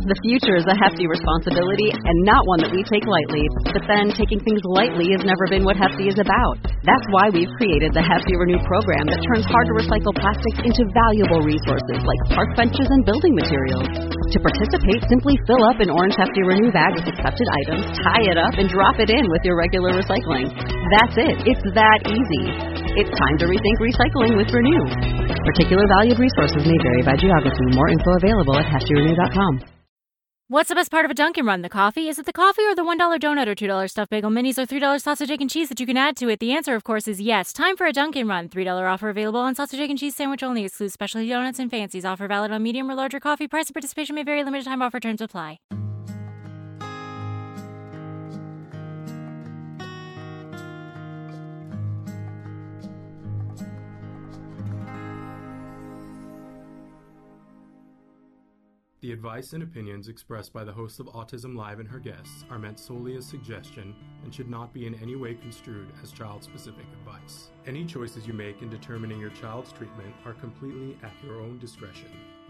The future is a hefty responsibility and not one that we take lightly. But then taking things lightly has never been what Hefty is about. That's why we've created the Hefty Renew program that turns hard-to-recycle plastics into valuable resources like park benches and building materials. To participate, simply fill up an orange Hefty Renew bag with accepted items, tie it up, and drop it in with your regular recycling. That's it. It's that easy. It's time to rethink recycling with Renew. Particular valued resources may vary by geography. More info available at heftyrenew.com. What's the best part of a Dunkin' Run? The coffee? Is it the coffee or the $1 donut or $2 stuffed bagel minis or $3 sausage, egg, and cheese that you can add to it? The answer, of course, is yes. Time for a Dunkin' Run. $3 offer available on sausage, egg, and cheese sandwich only. Excludes specialty donuts and fancies. Offer valid on medium or larger coffee. Price and participation may vary. Limited time offer. Terms apply. The advice and opinions expressed by the host of Autism Live and her guests are meant solely as suggestion and should not be in any way construed as child-specific advice. Any choices you make in determining your child's treatment are completely at your own discretion.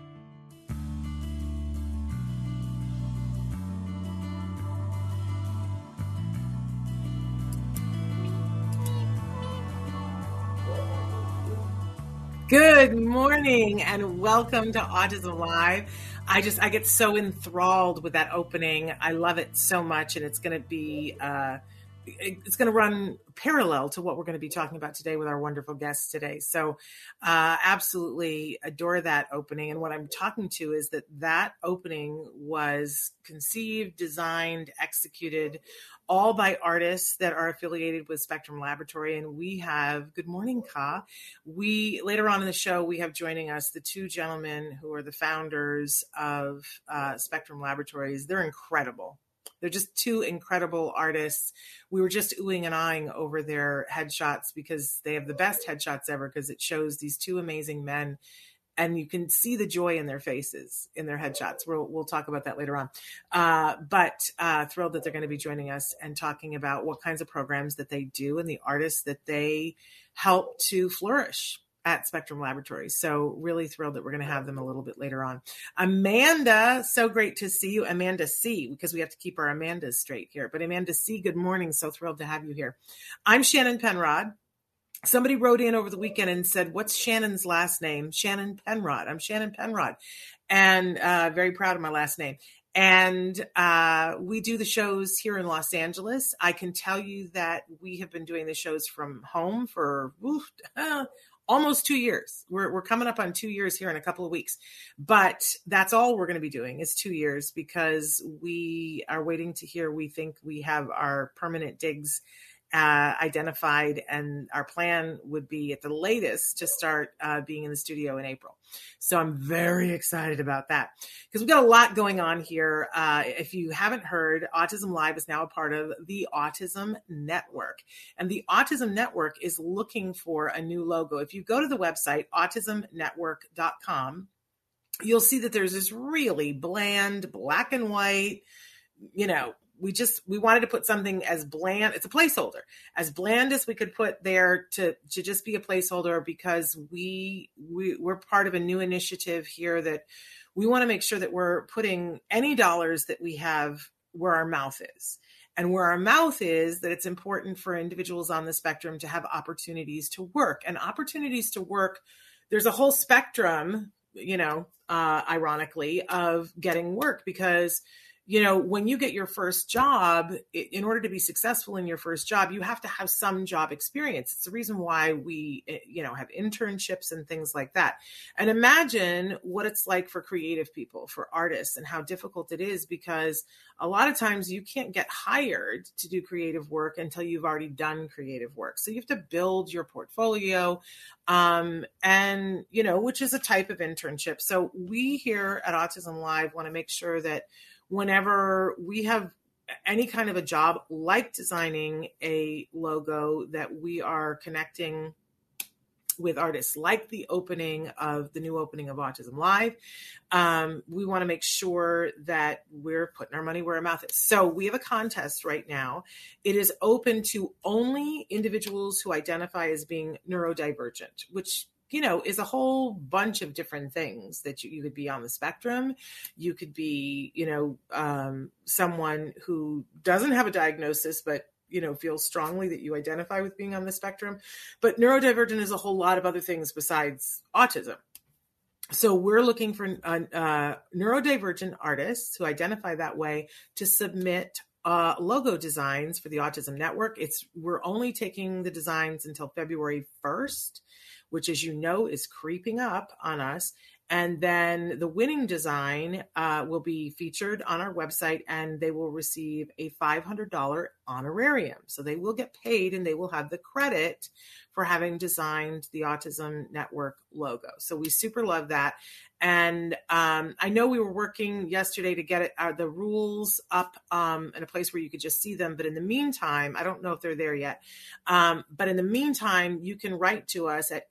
Good morning and welcome to Autism Live. I get so enthralled with that opening. I love it so much, and it's going to be it's going to run parallel to what we're going to be talking about today with our wonderful guests today. So absolutely adore that opening. And what I'm talking to is that opening was conceived, designed, executed all by artists that are affiliated with Spectrum Laboratory. And we have, good morning, Ka. Later on in the show, we have joining us the two gentlemen who are the founders of Spectrum Laboratories. They're incredible. They're just two incredible artists. We were just oohing and ahhing over their headshots because they have the best headshots ever, because it shows these two amazing men and you can see the joy in their faces in their headshots. We'll talk about that later on. But thrilled that they're going to be joining us and talking about what kinds of programs that they do and the artists that they help to flourish at Spectrum Laboratories. So really thrilled that we're going to have them a little bit later on. Amanda, so great to see you. Amanda C, because we have to keep our Amandas straight here. But Amanda C, good morning. So thrilled to have you here. I'm Shannon Penrod. Somebody wrote in over the weekend and said, what's Shannon's last name? Shannon Penrod. I'm Shannon Penrod. And very proud of my last name. And we do the shows here in Los Angeles. I can tell you that we have been doing the shows from home for almost 2 years. We're coming up on 2 years here in a couple of weeks, but that's all we're going to be doing is 2 years, because we are waiting to hear. We think we have our permanent digs identified, and our plan would be at the latest to start being in the studio in April. So I'm very excited about that, because we've got a lot going on here. If you haven't heard, Autism Live is now a part of the Autism Network, and the Autism Network is looking for a new logo. If you go to the website, autismnetwork.com, you'll see that there's this really bland black and white, we wanted to put something as bland. It's a placeholder, as bland as we could put there to just be a placeholder, because we're part of a new initiative here that we want to make sure that we're putting any dollars that we have where our mouth is. And where our mouth is, that it's important for individuals on the spectrum to have opportunities to work. And opportunities to work, there's a whole spectrum, ironically, of getting work, because when you get your first job, in order to be successful in your first job, you have to have some job experience. It's the reason why we, have internships and things like that. And imagine what it's like for creative people, for artists, and how difficult it is, because a lot of times you can't get hired to do creative work until you've already done creative work. So you have to build your portfolio, which is a type of internship. So we here at Autism Live want to make sure that whenever we have any kind of a job like designing a logo, that we are connecting with artists, like the new opening of Autism Live. We want to make sure that we're putting our money where our mouth is. So we have a contest right now. It is open to only individuals who identify as being neurodivergent, which is a whole bunch of different things that you could be on the spectrum. You could be, someone who doesn't have a diagnosis, but feels strongly that you identify with being on the spectrum. But neurodivergent is a whole lot of other things besides autism. So we're looking for neurodivergent artists who identify that way to submit logo designs for the Autism Network. We're only taking the designs until February 1st, which, as you know, is creeping up on us. And then the winning design will be featured on our website, and they will receive a $500 honorarium. So they will get paid, and they will have the credit for having designed the Autism Network logo. So we super love that. And I know we were working yesterday to get the rules up in a place where you could just see them. But in the meantime, I don't know if they're there yet. But in the meantime, you can write to us at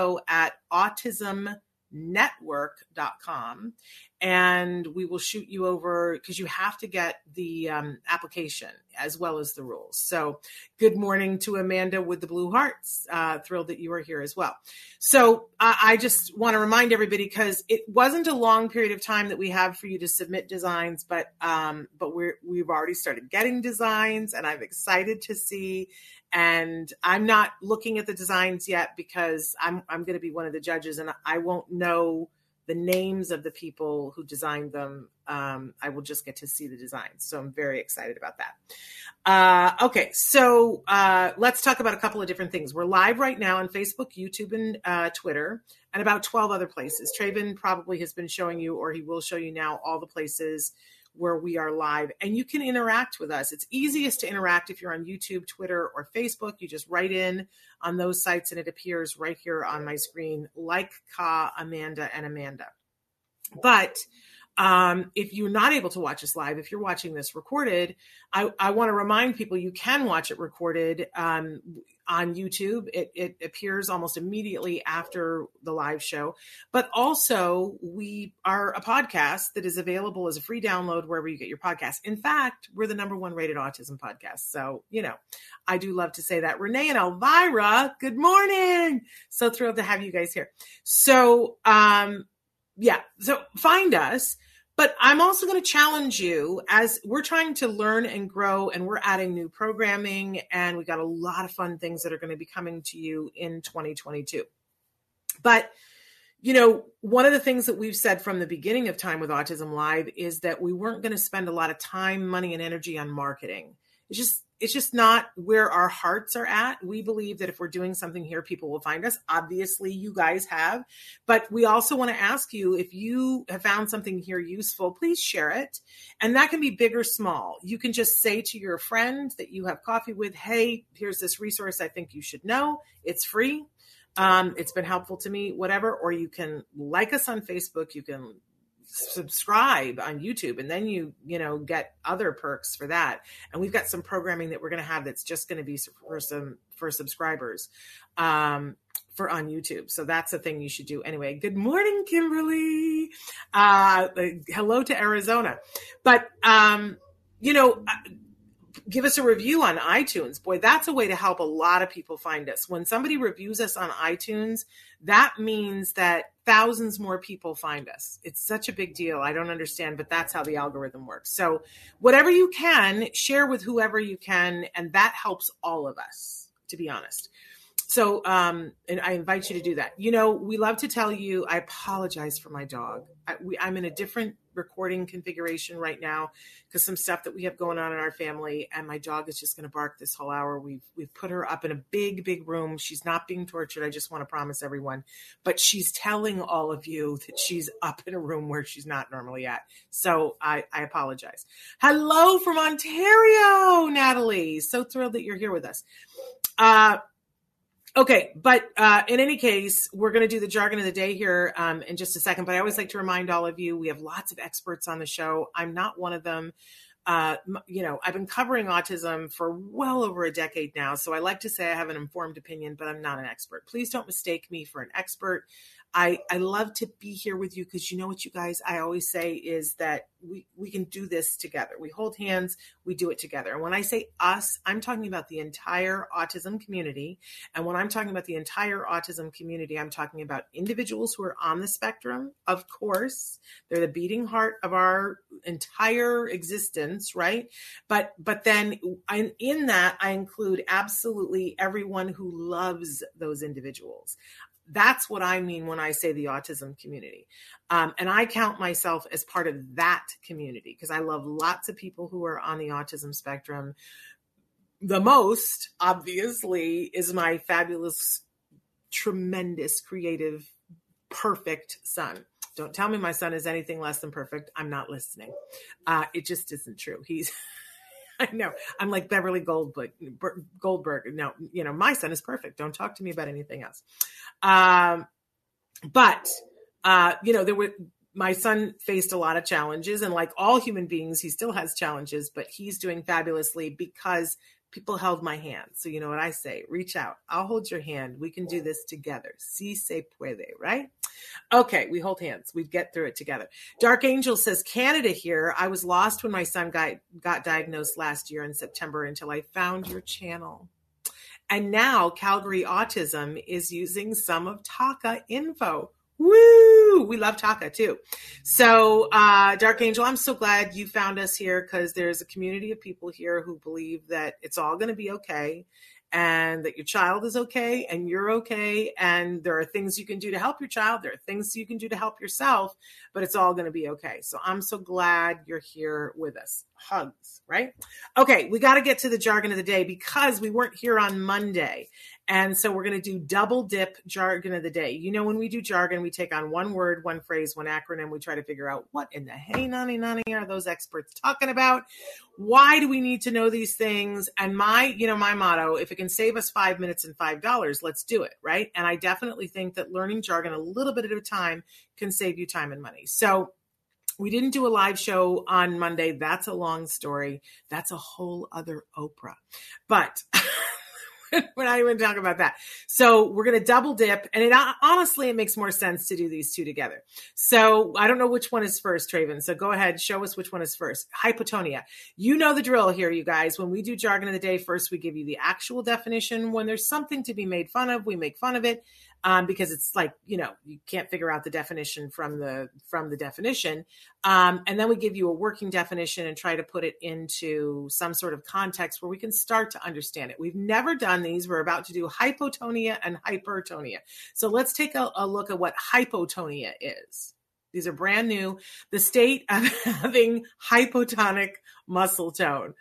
info@autismnetwork.com, and we will shoot you over, because you have to get the application as well as the rules. So good morning to Amanda with the Blue Hearts. Thrilled that you are here as well. So I just want to remind everybody, because it wasn't a long period of time that we have for you to submit designs, but we've already started getting designs, and I'm excited to see. And I'm not looking at the designs yet, because I'm going to be one of the judges, and I won't know the names of the people who designed them. I will just get to see the designs. So I'm very excited about that. Okay, so let's talk about a couple of different things. We're live right now on Facebook, YouTube, and Twitter, and about 12 other places. Traven probably has been showing you, or he will show you now, all the places where we are live, and you can interact with us. It's easiest to interact if you're on YouTube, Twitter, or Facebook. You just write in on those sites, and it appears right here on my screen, like Ka, Amanda, and Amanda. But if you're not able to watch us live, if you're watching this recorded, I want to remind people you can watch it recorded on YouTube. It appears almost immediately after the live show. But also, we are a podcast that is available as a free download wherever you get your podcasts. In fact, we're the #1 rated autism podcast. So, I do love to say that. Renee and Elvira, good morning. So thrilled to have you guys here. So, so find us. But I'm also going to challenge you, as we're trying to learn and grow, and we're adding new programming, and we got a lot of fun things that are going to be coming to you in 2022. But, one of the things that we've said from the beginning of Time with Autism Live is that we weren't going to spend a lot of time, money, and energy on marketing. It's just not where our hearts are at. We believe that if we're doing something here, people will find us. Obviously, you guys have. But we also want to ask you, if you have found something here useful, please share it. And that can be big or small. You can just say to your friend that you have coffee with, hey, here's this resource I think you should know. It's free. It's been helpful to me, whatever. Or you can like us on Facebook. You can subscribe on YouTube, and then you get other perks for that. And we've got some programming that we're going to have that's just going to be for subscribers for on YouTube. So that's a thing you should do anyway. Good morning, Kimberly. Hello to Arizona. But give us a review on iTunes. Boy, that's a way to help a lot of people find us. When somebody reviews us on iTunes, that means that thousands more people find us. It's such a big deal. I don't understand, but that's how the algorithm works. So whatever you can, share with whoever you can, and that helps all of us, to be honest. So, and I invite you to do that. We love to tell you, I apologize for my dog. I'm in a different recording configuration right now because some stuff that we have going on in our family, and my dog is just going to bark this whole hour. We've put her up in a big, big room. She's not being tortured. I just want to promise everyone, but she's telling all of you that she's up in a room where she's not normally at. So I apologize. Hello from Ontario, Natalie. So thrilled that you're here with us. Okay, but in any case, we're going to do the jargon of the day here in just a second. But I always like to remind all of you, we have lots of experts on the show. I'm not one of them. I've been covering autism for well over a decade now. So I like to say I have an informed opinion, but I'm not an expert. Please don't mistake me for an expert. I love to be here with you because you know what, you guys, I always say is that we can do this together. We hold hands, we do it together. And when I say us, I'm talking about the entire autism community. And when I'm talking about the entire autism community, I'm talking about individuals who are on the spectrum. Of course, they're the beating heart of our entire existence, right? But then in that, I include absolutely everyone who loves those individuals. That's what I mean when I say the autism community. And I count myself as part of that community because I love lots of people who are on the autism spectrum. The most, obviously, is my fabulous, tremendous, creative, perfect son. Don't tell me my son is anything less than perfect. I'm not listening. It just isn't true. I know. I'm like Beverly Goldberg. No, my son is perfect. Don't talk to me about anything else. My son faced a lot of challenges, and like all human beings, he still has challenges, but he's doing fabulously because people held my hand. So you know what I say? Reach out. I'll hold your hand. We can do this together. Si se puede, right? Okay, we hold hands. We get through it together. Dark Angel says, Canada here. I was lost when my son got diagnosed last year in September until I found your channel. And now Calgary Autism is using some of Taka info. Woo! We love Taka too. So, Dark Angel, I'm so glad you found us here because there's a community of people here who believe that it's all going to be okay and that your child is okay and you're okay. And there are things you can do to help your child. There are things you can do to help yourself, but it's all going to be okay. So I'm so glad you're here with us. Hugs, right? Okay, we got to get to the jargon of the day because we weren't here on Monday. And so we're going to do double dip jargon of the day. You know, when we do jargon, we take on one word, one phrase, one acronym. We try to figure out what in the hey, nani are those experts talking about? Why do we need to know these things? And my motto, if it can save us 5 minutes and $5, let's do it, right? And I definitely think that learning jargon a little bit at a time can save you time and money. So we didn't do a live show on Monday. That's a long story. That's a whole other Oprah. But we're not even talking about that. So we're going to double dip. And honestly, it makes more sense to do these two together. So I don't know which one is first, Traven. So go ahead, show us which one is first. Hypotonia. You know the drill here, you guys. When we do jargon of the day, first we give you the actual definition. When there's something to be made fun of, we make fun of it. Because it's like, you can't figure out the definition from the definition. And then we give you a working definition and try to put it into some sort of context where we can start to understand it. We've never done these. We're about to do hypotonia and hypertonia. So let's take a look at what hypotonia is. These are brand new. The state of having hypotonic muscle tone.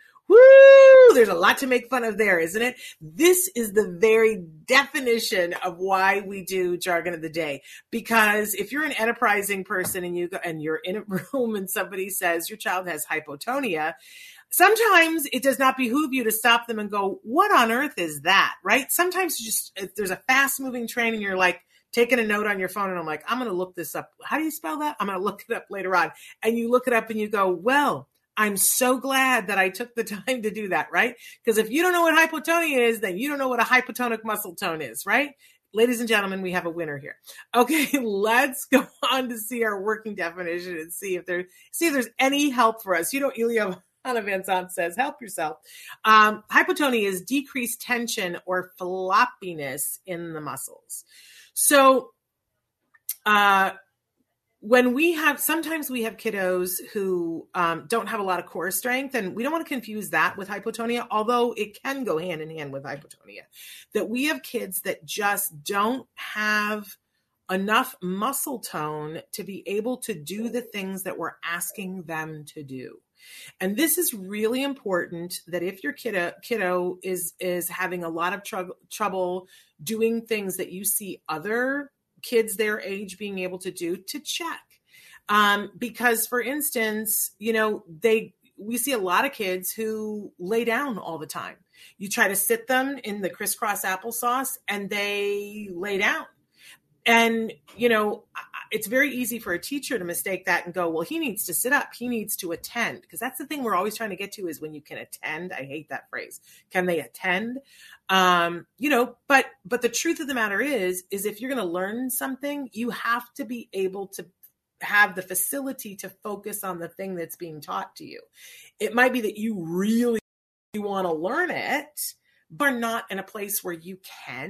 Woo! There's a lot to make fun of there, isn't it? This is the very definition of why we do jargon of the day. Because if you're an enterprising person and you're in a room and somebody says your child has hypotonia, sometimes it does not behoove you to stop them and go, what on earth is that? Right? Sometimes there's a fast moving train and you're like, taking a note on your phone and I'm like, I'm going to look this up. How do you spell that? I'm going to look it up later on. And you look it up and you go, well, I'm so glad that I took the time to do that, right? Because if you don't know what hypotonia is, then you don't know what a hypotonic muscle tone is, right? Ladies and gentlemen, we have a winner here. Okay, let's go on to see our working definition and see if there's any help for us. Ilya Hannah Van Sant says, help yourself. Hypotonia is decreased tension or floppiness in the muscles. So, sometimes we have kiddos who don't have a lot of core strength, and we don't want to confuse that with hypotonia, although it can go hand in hand with hypotonia. That we have kids that just don't have enough muscle tone to be able to do the things that we're asking them to do. And this is really important, that if your kiddo is having a lot of trouble doing things that you see other kids their age being able to do, to check. Because for instance, we see a lot of kids who lay down all the time. You try to sit them in the crisscross applesauce and they lay down. And, it's very easy for a teacher to mistake that and go, well, he needs to sit up. He needs to attend. Because that's the thing we're always trying to get to is when you can attend. I hate that phrase. Can they attend? But the truth of the matter is if you're going to learn something, you have to be able to have the facility to focus on the thing that's being taught to you. It might be that you really want to learn it, but are not in a place where you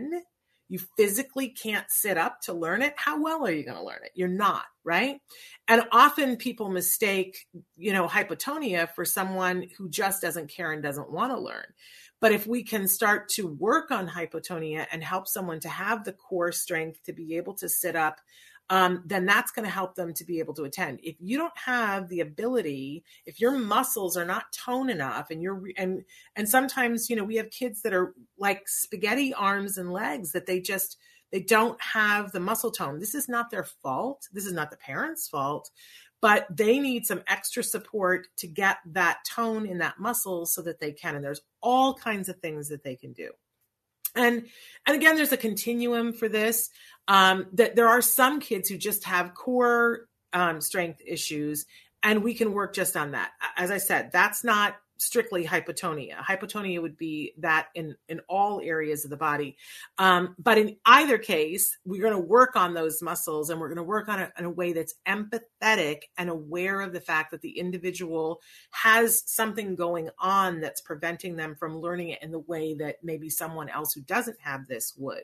physically can't sit up to learn it. How well are you going to learn it? You're not, right? And often people mistake, hypotonia for someone who just doesn't care and doesn't want to learn. But if we can start to work on hypotonia and help someone to have the core strength to be able to sit up, then that's going to help them to be able to attend. If you don't have the ability, if your muscles are not toned enough and sometimes, we have kids that are like spaghetti arms and legs that they don't have the muscle tone. This is not their fault. This is not the parents' fault, but they need some extra support to get that tone in that muscle so that they can. And there's all kinds of things that they can do. And again, there's a continuum for this, that there are some kids who just have core strength issues, and we can work just on that. As I said, that's not strictly hypotonia. Hypotonia would be that in all areas of the body. But in either case, we're going to work on those muscles, and we're going to work on it in a way that's empathetic and aware of the fact that the individual has something going on that's preventing them from learning it in the way that maybe someone else who doesn't have this would.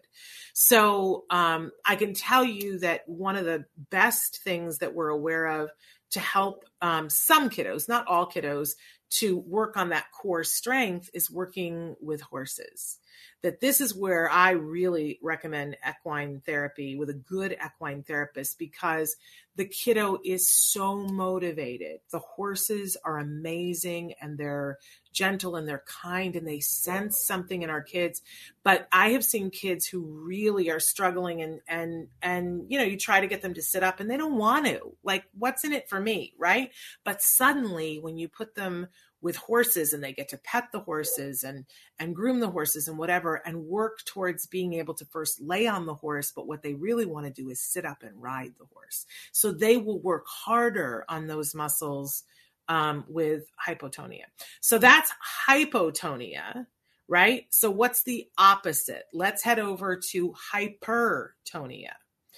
So I can tell you that one of the best things that we're aware of to help some kiddos, not all kiddos, to work on that core strength is working with horses. That this is where I really recommend equine therapy with a good equine therapist, because the kiddo is so motivated. The horses are amazing, and they're gentle and they're kind, and they sense something in our kids. But I have seen kids who really are struggling and you try to get them to sit up and they don't want to. Like, what's in it for me, right? But suddenly when you put them with horses and they get to pet the horses and groom the horses and whatever, and work towards being able to first lay on the horse, but what they really want to do is sit up and ride the horse. So they will work harder on those muscles with hypotonia. So that's hypotonia, right? So what's the opposite? Let's head over to hypertonia.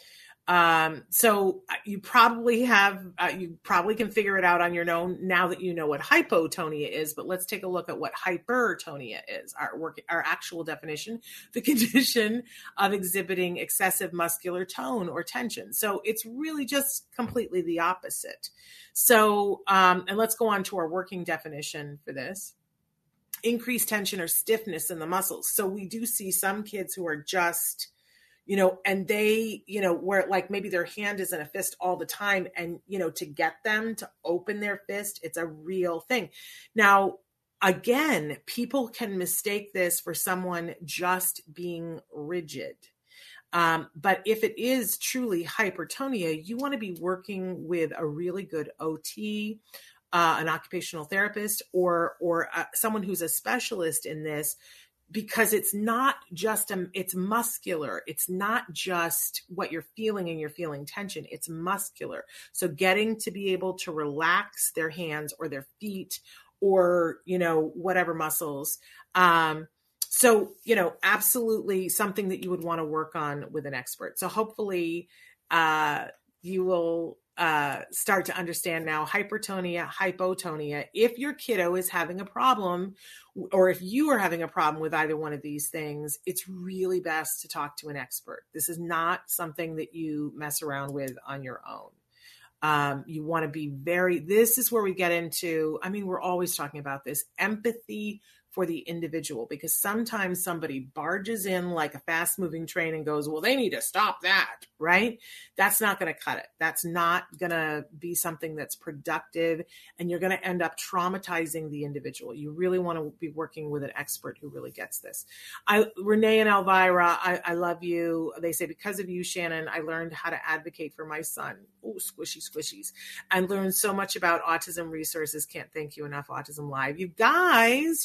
So you probably can figure it out on your own now that you know what hypotonia is, but let's take a look at what hypertonia is. Our actual definition, the condition of exhibiting excessive muscular tone or tension. So it's really just completely the opposite. So, and let's go on to our working definition for this. Increased tension or stiffness in the muscles. So we do see some kids who are just, and they, where like maybe their hand is in a fist all the time, and, to get them to open their fist, it's a real thing. Now, again, people can mistake this for someone just being rigid. But if it is truly hypertonia, you want to be working with a really good OT, an occupational therapist, or someone who's a specialist in this, because it's not just, it's muscular. It's not just what you're feeling and you're feeling tension. It's muscular. So getting to be able to relax their hands or their feet or, whatever muscles. So, absolutely something that you would want to work on with an expert. So hopefully you will start to understand now hypertonia, hypotonia. If your kiddo is having a problem, or if you are having a problem with either one of these things, it's really best to talk to an expert. This is not something that you mess around with on your own. You want to be this is where we get into, we're always talking about this, empathy for the individual, because sometimes somebody barges in like a fast moving train and goes, well, they need to stop that, right? That's not going to cut it. That's not going to be something that's productive, and you're going to end up traumatizing the individual. You really want to be working with an expert who really gets this. Renee and Elvira, I love you. They say, because of you, Shannon, I learned how to advocate for my son. Oh, squishy squishies. I learned so much about autism resources. Can't thank you enough, Autism Live. You guys, you're just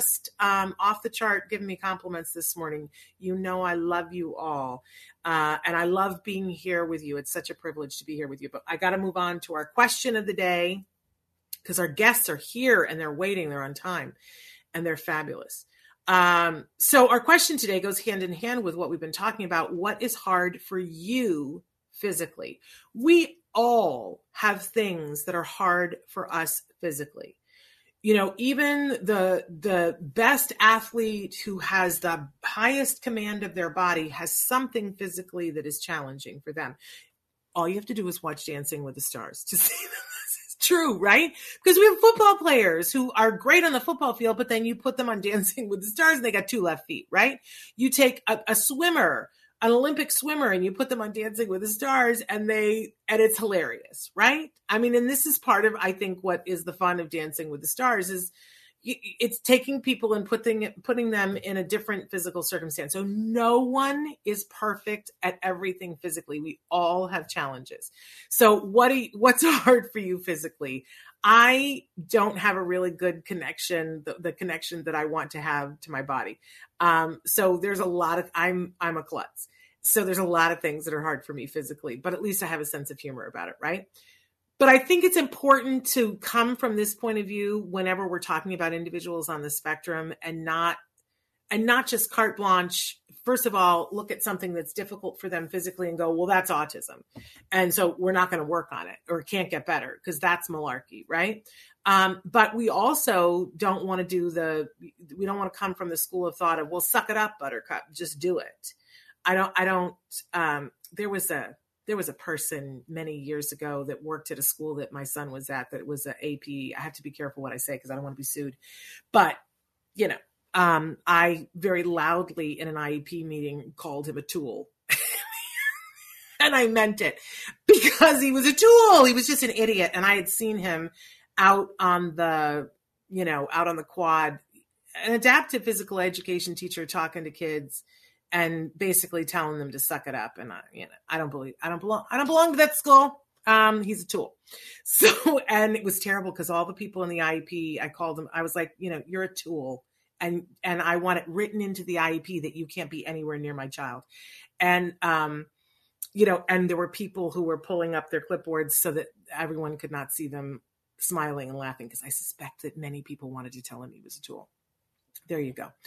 just off the chart giving me compliments this morning. You know I love you all. And I love being here with you. It's such a privilege to be here with you. But I got to move on to our question of the day because our guests are here and they're waiting. They're on time and they're fabulous. So our question today goes hand in hand with what we've been talking about. What is hard for you physically? We all have things that are hard for us physically. You know, even the best athlete who has the highest command of their body has something physically that is challenging for them. All you have to do is watch Dancing with the Stars to see that this is true, right? Because we have football players who are great on the football field, but then you put them on Dancing with the Stars and they got 2 left feet, right? You take a swimmer, an Olympic swimmer, and you put them on Dancing with the Stars and it's hilarious, right? I mean, and this is part of, I think, what is the fun of Dancing with the Stars is it's taking people and putting them in a different physical circumstance. So no one is perfect at everything physically. We all have challenges. So what's hard for you physically? I don't have a really good connection, the connection that I want to have to my body. So there's a lot of, I'm a klutz. So there's a lot of things that are hard for me physically, but at least I have a sense of humor about it, right? But I think it's important to come from this point of view whenever we're talking about individuals on the spectrum and not just carte blanche. First of all, look at something that's difficult for them physically and go, well, that's autism. And so we're not going to work on it or it can't get better because that's malarkey, right? But we also don't want to we don't want to come from the school of thought of, well, suck it up, buttercup, just do it. There was a person many years ago that worked at a school that my son was at, that was an AP. I have to be careful what I say because I don't want to be sued. But, you know, I very loudly in an IEP meeting called him a tool. And I meant it because he was a tool. He was just an idiot. And I had seen him out on the quad, an adaptive physical education teacher talking to kids and basically telling them to suck it up. And I don't belong to that school. He's a tool. So, and it was terrible because all the people in the IEP, I called them, I was like, you're a tool. And I want it written into the IEP that you can't be anywhere near my child. And, and there were people who were pulling up their clipboards so that everyone could not see them smiling and laughing because I suspect that many people wanted to tell him he was a tool. There you go.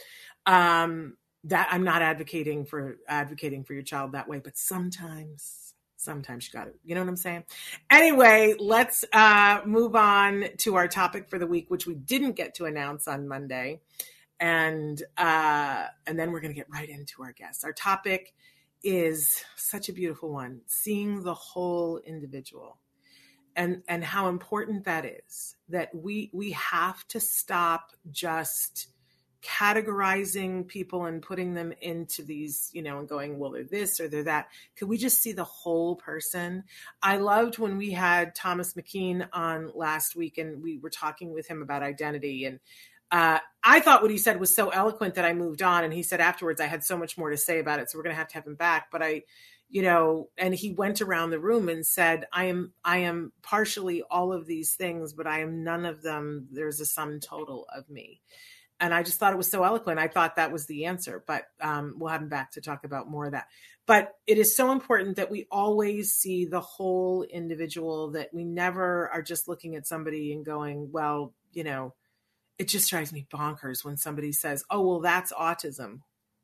That I'm not advocating for your child that way, but sometimes you got to, you know what I'm saying? Anyway, let's move on to our topic for the week, which we didn't get to announce on Monday. And then we're going to get right into our guests. Our topic is such a beautiful one, seeing the whole individual and how important that is, that we have to stop just categorizing people and putting them into these, and going, well, they're this or they're that. Could we just see the whole person? I loved when we had Thomas McKean on last week and we were talking with him about identity. And I thought what he said was so eloquent that I moved on. And he said afterwards, I had so much more to say about it. So we're going to have him back. But and he went around the room and said, I am partially all of these things, but I am none of them. There's a sum total of me. And I just thought it was so eloquent. I thought that was the answer, but we'll have him back to talk about more of that. But it is so important that we always see the whole individual, that we never are just looking at somebody and going, well, it just drives me bonkers when somebody says, oh, well, that's autism.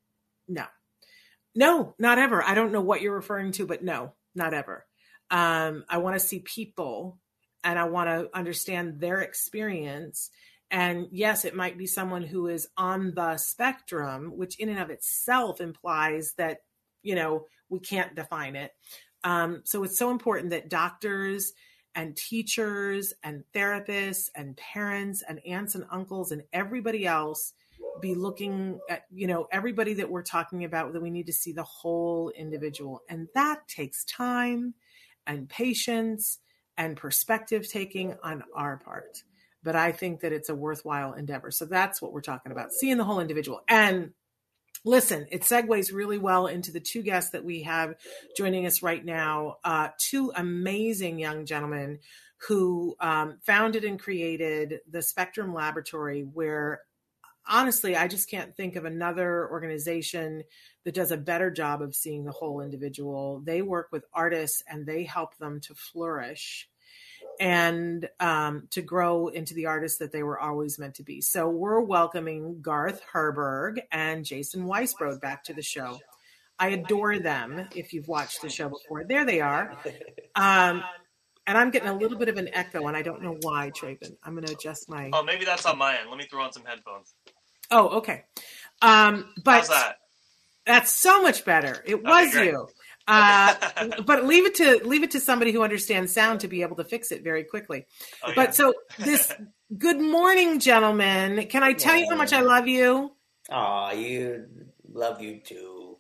No, not ever. I don't know what you're referring to, but no, not ever. I want to see people and I want to understand their experience. And yes, it might be someone who is on the spectrum, which in and of itself implies that, we can't define it. So it's so important that doctors and teachers and therapists and parents and aunts and uncles and everybody else be looking at, everybody that we're talking about, that we need to see the whole individual. And that takes time and patience and perspective taking on our part. But I think that it's a worthwhile endeavor. So that's what we're talking about, seeing the whole individual. And listen, it segues really well into the 2 guests that we have joining us right now, 2 amazing young gentlemen who founded and created the Spectrum Laboratory, where honestly, I just can't think of another organization that does a better job of seeing the whole individual. They work with artists and they help them to flourish and to grow into the artists that they were always meant to be. So we're welcoming Garth Herberg and Jason Weisbrod back to the show. I adore them. If you've watched the show before, there they are. And I'm getting a little bit of an echo, and I don't know why, Traven. I'm going to adjust my... Oh, maybe that's on my end. Let me throw on some headphones. Oh, okay. But how's that? That's so much better. It was you. But leave it to somebody who understands sound to be able to fix it very quickly. Oh, yeah. But so this, good morning, gentlemen. Can I tell you how much I love you? Aw, you love you too.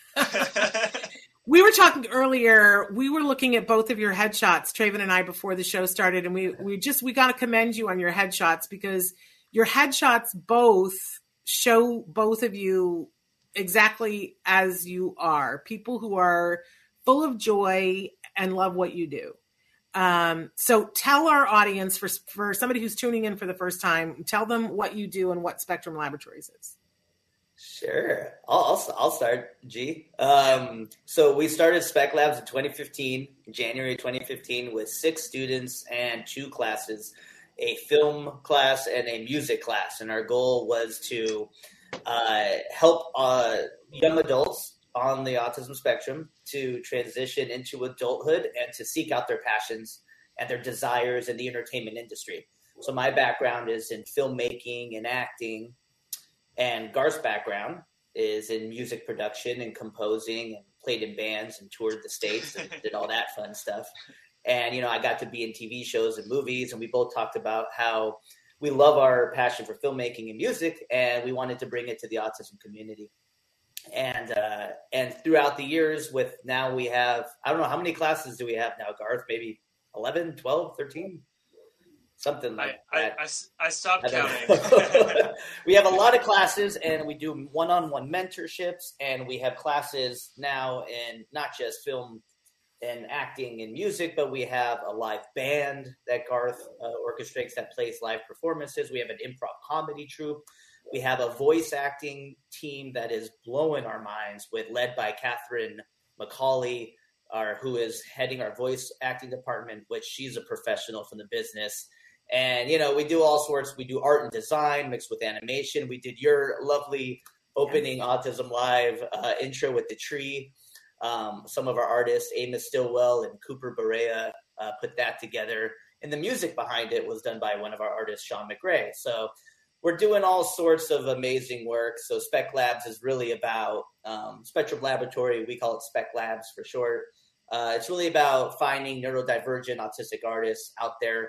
We were talking earlier. We were looking at both of your headshots, Traven and I, before the show started, and we got to commend you on your headshots because your headshots both show both of you exactly as you are, people who are full of joy and love what you do. So tell our audience, for somebody who's tuning in for the first time, tell them what you do and what Spectrum Laboratories is. Sure. I'll start, G. So we started Spec Labs in 2015, January 2015, with 6 students and 2 classes, a film class and a music class. And our goal was to help young adults on the autism spectrum to transition into adulthood and to seek out their passions and their desires in the entertainment industry. So my background is in filmmaking and acting, and Garth's background is in music production and composing, and played in bands and toured the States and did all that fun stuff. And, I got to be in TV shows and movies, and we both talked about how we love our passion for filmmaking and music, and we wanted to bring it to the autism community. And throughout the years, with now we have, I don't know, how many classes do we have now, Garth? Maybe 11, 12, 13? Something like that. I stopped counting. We have a lot of classes, and we do one-on-one mentorships, and we have classes now in not just film and acting and music, but we have a live band that Garth orchestrates that plays live performances. We have an improv comedy troupe. We have a voice acting team that is blowing our minds, led by Catherine McCauley, who is heading our voice acting department, which she's a professional from the business. And, we do all sorts. We do art and design mixed with animation. We did your lovely opening Autism Live intro with the tree. Some of our artists, Amos Stillwell and Cooper Berea, put that together. And the music behind it was done by one of our artists, Sean McRae. So we're doing all sorts of amazing work. So Spec Labs is really about Spectrum Laboratory. We call it Spec Labs for short. It's really about finding neurodivergent autistic artists out there.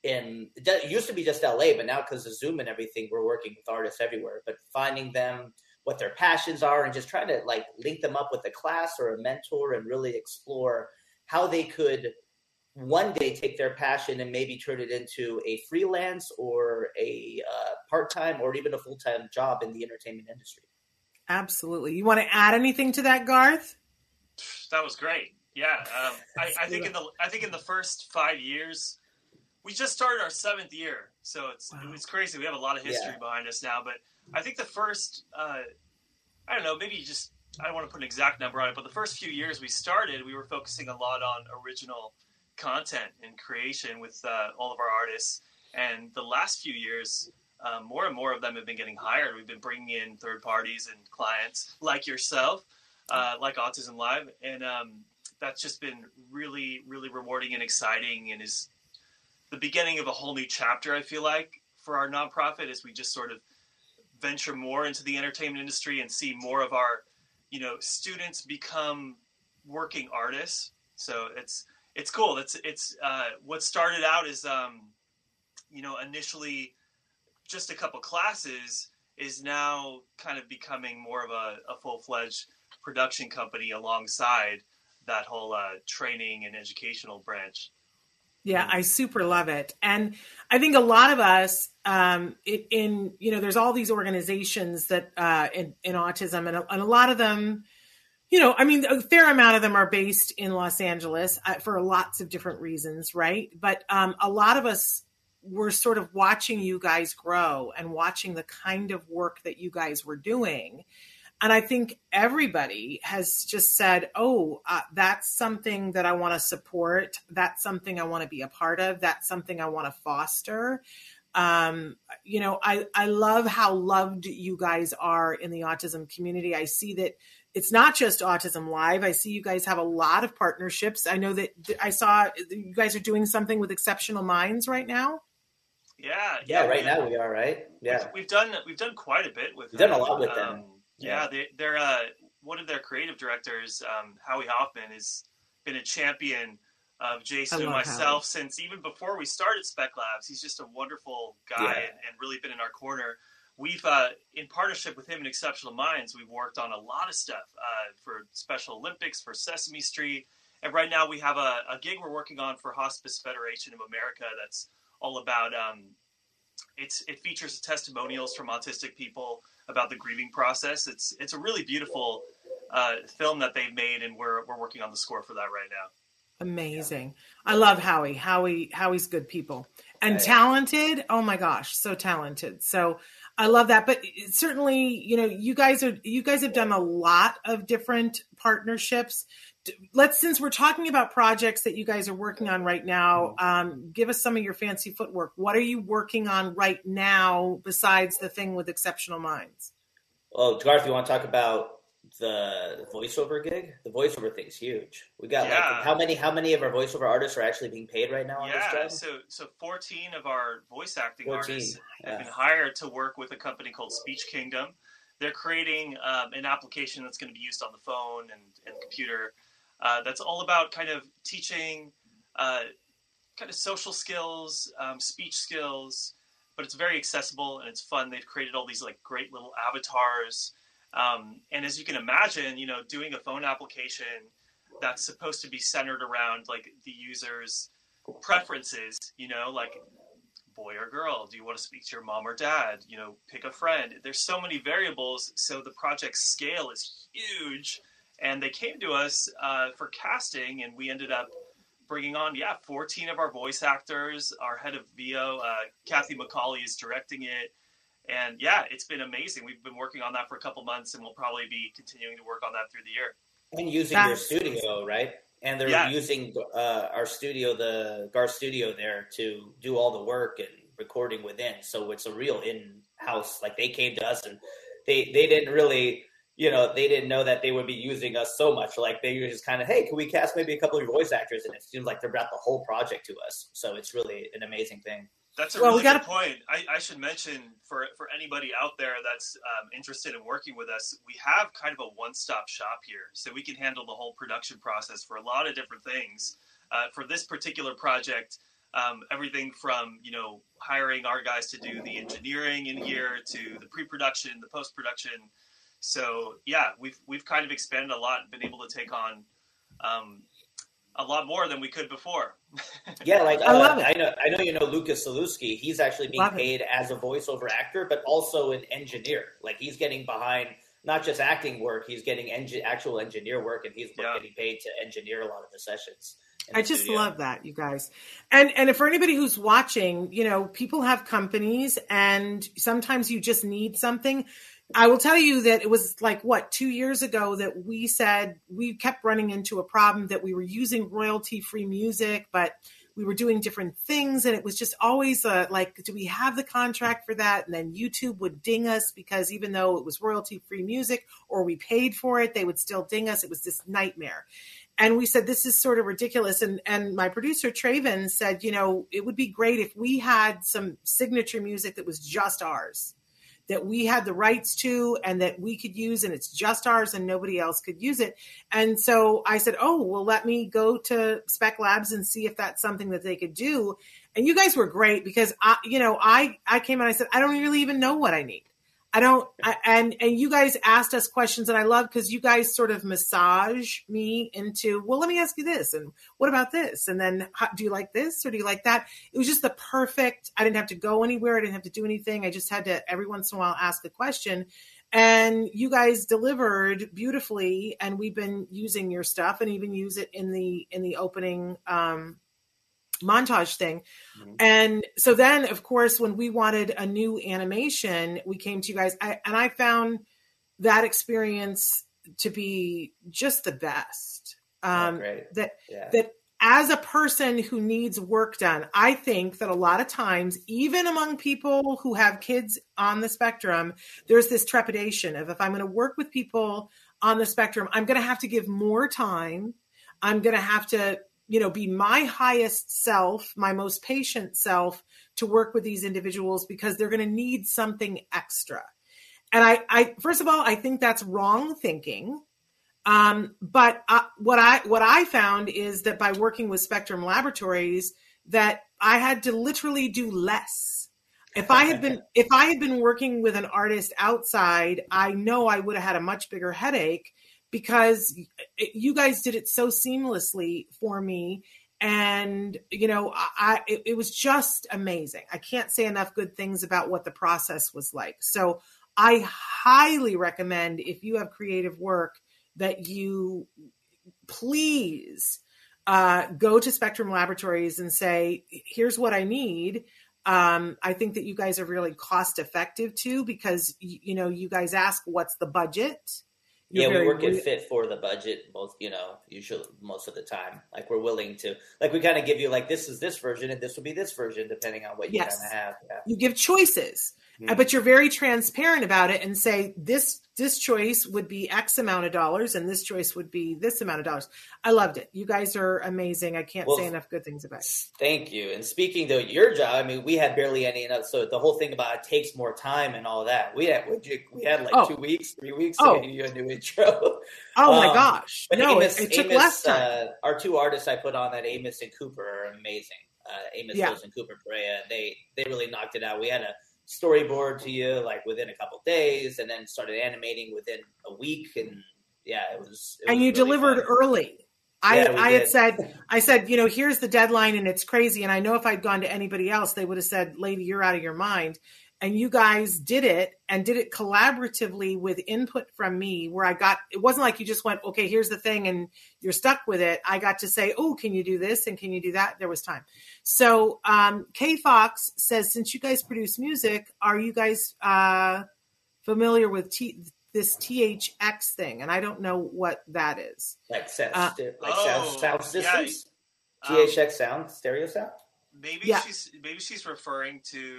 It used to be just LA, but now because of Zoom and everything, we're working with artists everywhere. But finding them, what their passions are, and just trying to link them up with a class or a mentor and really explore how they could one day take their passion and maybe turn it into a freelance or a part-time or even a full-time job in the entertainment industry. Absolutely. You want to add anything to that, Garth? That was great. Yeah. I think in the first 5 years, we just started our 7th year. So it's crazy. We have a lot of history behind us now, but I think the first, I don't know, maybe I don't want to put an exact number on it, but the first few years we started, we were focusing a lot on original content and creation with all of our artists. And the last few years, more and more of them have been getting hired. We've been bringing in third parties and clients like yourself, like Autism Live. And that's just been really, really rewarding and exciting, and is the beginning of a whole new chapter, I feel like, for our nonprofit, as we just sort of venture more into the entertainment industry and see more of our, students become working artists. So it's cool. It's what started out as, initially just a couple classes is now kind of becoming more of a full-fledged production company alongside that whole training and educational branch. Yeah, I super love it. And I think a lot of us there's all these organizations that in autism, and a lot of them, a fair amount of them are based in Los Angeles for lots of different reasons, right? But a lot of us were sort of watching you guys grow and watching the kind of work that you guys were doing. And I think everybody has just said, oh, that's something that I want to support. That's something I want to be a part of. That's something I want to foster. I love how loved you guys are in the autism community. I see that it's not just Autism Live. I see you guys have a lot of partnerships. I know that I saw you guys are doing something with Exceptional Minds right now. Yeah. Right now we are, right? Yeah. We've done quite a bit with. We've done a lot with them. Yeah, they're one of their creative directors, Howie Hoffman, has been a champion of Jason and myself since even before we started Spec Labs. He's just a wonderful guy and really been in our corner. We've, in partnership with him and Exceptional Minds, we've worked on a lot of stuff for Special Olympics, for Sesame Street. And right now we have a gig we're working on for Hospice Federation of America that's all about, it features testimonials from autistic people about the grieving process. It's a really beautiful film that they've made, and we're working on the score for that right now. Amazing. I love Howie. Howie's good people and talented. Oh my gosh, so talented. So I love that. But certainly, you guys have done a lot of different partnerships. Since we're talking about projects that you guys are working on right now, give us some of your fancy footwork. What are you working on right now besides the thing with Exceptional Minds? Well, Garth, you want to talk about the voiceover gig? The voiceover thing's huge. We got how many of our voiceover artists are actually being paid right now on this job? So 14 of our voice acting artists have been hired to work with a company called Speech Kingdom. They're creating an application that's going to be used on the phone and computer. That's all about kind of teaching kind of social skills, speech skills, but it's very accessible and it's fun. They've created all these like great little avatars. And as you can imagine, doing a phone application that's supposed to be centered around like the user's preferences, like boy or girl, do you want to speak to your mom or dad? Pick a friend. There's so many variables. So the project scale is huge. And they came to us for casting, and we ended up bringing on, 14 of our voice actors. Our head of VO, Kathy McCauley, is directing it. And it's been amazing. We've been working on that for a couple months, and we'll probably be continuing to work on that through the year. And using your studio, right? And they're using our studio, the Garth studio there, to do all the work and recording within. So it's a real in-house. Like they came to us, and they didn't really... they didn't know that they would be using us so much. Like they were just kind of, hey, can we cast maybe a couple of your voice actors? And it seems like they brought the whole project to us. So it's really an amazing thing. That's a really good point. I should mention for anybody out there that's interested in working with us, we have kind of a one-stop shop here. So we can handle the whole production process for a lot of different things. For this particular project, everything from, hiring our guys to do the engineering in here to the pre-production, the post-production. So we've kind of expanded a lot and been able to take on a lot more than we could before. I love it. I know Lucas Saluski. He's actually being paid as a voiceover actor, but also an engineer. Like he's getting behind not just acting work, he's getting actual engineer work, and he's getting paid to engineer a lot of the sessions. I just love that, you guys. And for anybody who's watching, people have companies, and sometimes you just need something. I will tell you that it was 2 years ago that we said we kept running into a problem that we were using royalty-free music, but we were doing different things. And it was just always do we have the contract for that? And then YouTube would ding us because even though it was royalty-free music or we paid for it, they would still ding us. It was this nightmare. And we said, this is sort of ridiculous. And my producer, Traven, said, it would be great if we had some signature music that was just ours, that we had the rights to and that we could use, and it's just ours and nobody else could use it. And so I said, let me go to Spec Labs and see if that's something that they could do. And you guys were great because I came and I said, I don't really even know what I need. And you guys asked us questions, and I love because you guys sort of massage me into, well, let me ask you this, and what about this? And then do you like this or do you like that? It was just the perfect, I didn't have to go anywhere. I didn't have to do anything. I just had to every once in a while ask a question, and you guys delivered beautifully. And we've been using your stuff and even use it in the opening, montage thing. And so then, of course, when we wanted a new animation, we came to you guys. I found that experience to be just the best. That as a person who needs work done, I think that a lot of times, even among people who have kids on the spectrum, there's this trepidation of, if I'm going to work with people on the spectrum, I'm going to have to give more time. I'm going to have to, be my highest self, my most patient self, to work with these individuals because they're going to need something extra. And I first of all, I think that's wrong thinking. But what I found is that by working with Spectrum Laboratories, that I had to literally do less. If I had been working with an artist outside, I know I would have had a much bigger headache, because you guys did it so seamlessly for me. And, it was just amazing. I can't say enough good things about what the process was like. So I highly recommend, if you have creative work, that you please go to Spectrum Laboratories and say, here's what I need. I think that you guys are really cost effective too, because, you guys ask, what's the budget? We work it fit for the budget usually most of the time. Like, we're willing to, we kind of give you, this is this version and this will be this version, depending on what you kind of have. Yeah. You give choices, but you're very transparent about it and say, this choice would be X amount of dollars and this choice would be this amount of dollars. I loved it. You guys are amazing. I can't say enough good things about it. Thank you. And speaking to your job, we had barely any, so the whole thing about it takes more time and all that. We had 2 weeks, 3 weeks to get you a new intro. Oh my gosh. No, Amos, it took less time. Our two artists I put on that, Amos and Cooper, are amazing. Amos Hills and Cooper Perea. They really knocked it out. We had a storyboard to you within a couple of days, and then started animating within a week. And it was and you really delivered fun. Early. I said, here's the deadline and it's crazy. And I know if I'd gone to anybody else, they would have said, lady, you're out of your mind. And you guys did it, and did it collaboratively with input from me, where it wasn't like you just went, okay, here's the thing, and you're stuck with it. I got to say, oh, can you do this? And can you do that? There was time. So Kay Fox says, since you guys produce music, are you guys familiar with this THX thing? And I don't know what that is. Sound systems? THX sound, stereo sound? Maybe she's referring to...